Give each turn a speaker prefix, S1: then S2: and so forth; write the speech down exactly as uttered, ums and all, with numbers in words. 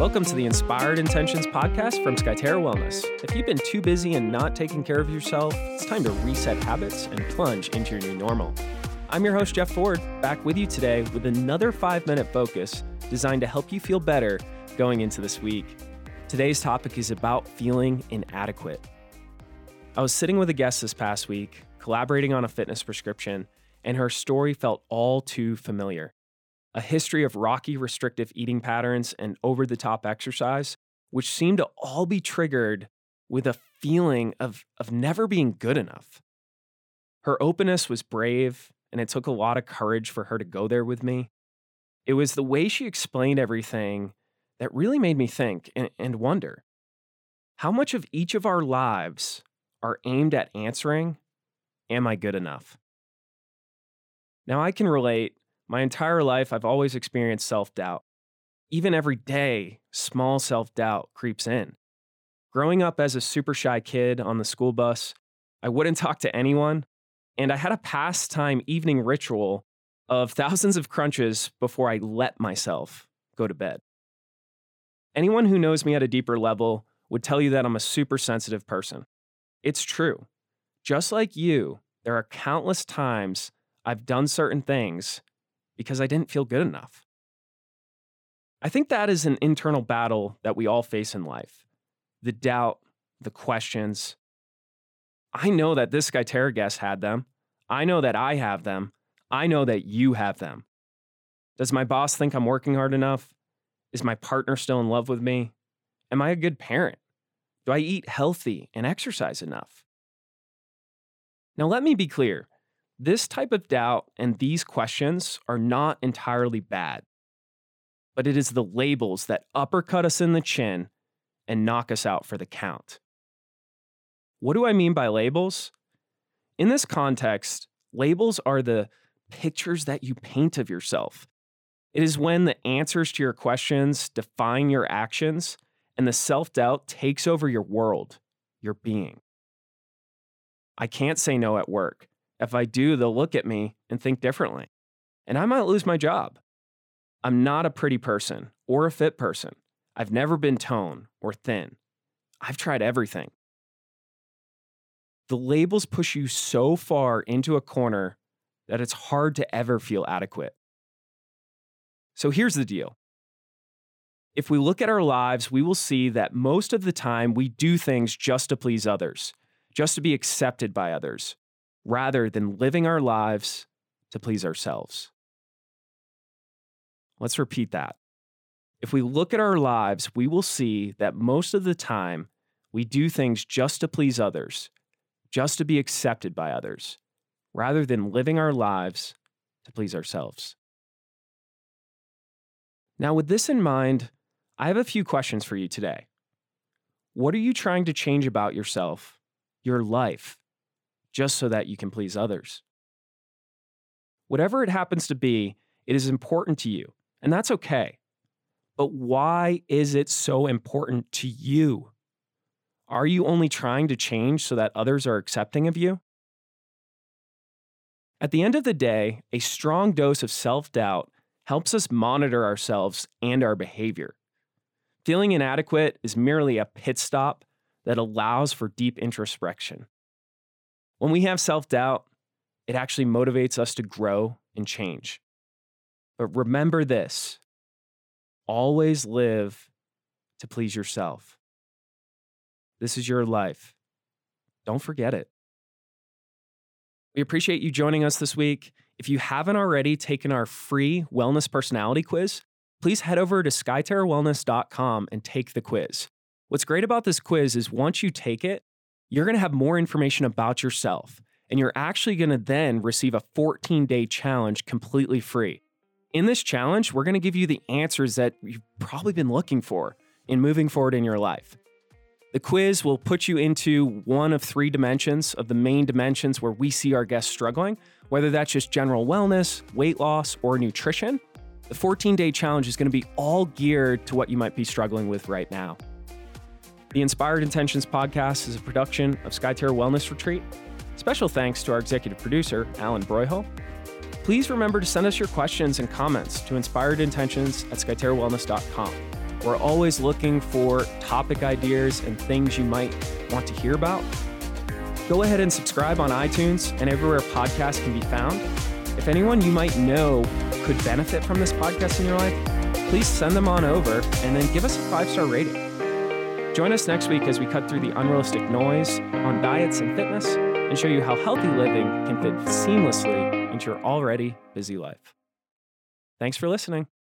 S1: Welcome to the Inspired Intentions podcast from Skyterra Wellness. If you've been too busy and not taking care of yourself, it's time to reset habits and plunge into your new normal. I'm your host, Jeff Ford, back with you today with another five-minute focus designed to help you feel better going into this week. Today's topic is about feeling inadequate. I was sitting with a guest this past week, collaborating on a fitness prescription, and her story felt all too familiar. A history of rocky restrictive eating patterns and over-the-top exercise, which seemed to all be triggered with a feeling of, of never being good enough. Her openness was brave, and it took a lot of courage for her to go there with me. It was the way she explained everything that really made me think and, and wonder, how much of each of our lives are aimed at answering, am I good enough? Now, I can relate. My entire life, I've always experienced self-doubt. Even every day, small self-doubt creeps in. Growing up as a super shy kid on the school bus, I wouldn't talk to anyone, and I had a pastime evening ritual of thousands of crunches before I let myself go to bed. Anyone who knows me at a deeper level would tell you that I'm a super sensitive person. It's true. Just like you, there are countless times I've done certain things because I didn't feel good enough. I think that is an internal battle that we all face in life. The doubt, the questions. I know that this Skyterra guest had them. I know that I have them. I know that you have them. Does my boss think I'm working hard enough? Is my partner still in love with me? Am I a good parent? Do I eat healthy and exercise enough? Now, let me be clear. This type of doubt and these questions are not entirely bad, but it is the labels that uppercut us in the chin and knock us out for the count. What do I mean by labels? In this context, labels are the pictures that you paint of yourself. It is when the answers to your questions define your actions and the self-doubt takes over your world, your being. I can't say no at work. If I do, they'll look at me and think differently, and I might lose my job. I'm not a pretty person or a fit person. I've never been toned or thin. I've tried everything. The labels push you so far into a corner that it's hard to ever feel adequate. So here's the deal. If we look at our lives, we will see that most of the time we do things just to please others, just to be accepted by others, rather than living our lives to please ourselves. Let's repeat that. If we look at our lives, we will see that most of the time we do things just to please others, just to be accepted by others, rather than living our lives to please ourselves. Now, with this in mind, I have a few questions for you today. What are you trying to change about yourself, your life, just so that you can please others? Whatever it happens to be, it is important to you, and that's okay. But why is it so important to you? Are you only trying to change so that others are accepting of you? At the end of the day, a strong dose of self-doubt helps us monitor ourselves and our behavior. Feeling inadequate is merely a pit stop that allows for deep introspection. When we have self-doubt, it actually motivates us to grow and change. But remember this, always live to please yourself. This is your life. Don't forget it. We appreciate you joining us this week. If you haven't already taken our free wellness personality quiz, please head over to skyterra wellness dot com and take the quiz. What's great about this quiz is once you take it, you're going to have more information about yourself, and you're actually going to then receive a fourteen-day challenge completely free. In this challenge, we're going to give you the answers that you've probably been looking for in moving forward in your life. The quiz will put you into one of three dimensions of the main dimensions where we see our guests struggling, whether that's just general wellness, weight loss, or nutrition. The fourteen-day challenge is going to be all geared to what you might be struggling with right now. The Inspired Intentions podcast is a production of Skyterra Wellness Retreat. Special thanks to our executive producer, Alan Broyhill. Please remember to send us your questions and comments to inspiredintentions at skyterra wellness dot com. We're always looking for topic ideas and things you might want to hear about. Go ahead and subscribe on iTunes and everywhere podcasts can be found. If anyone you might know could benefit from this podcast in your life, please send them on over and then give us a five-star rating. Join us next week as we cut through the unrealistic noise on diets and fitness and show you how healthy living can fit seamlessly into your already busy life. Thanks for listening.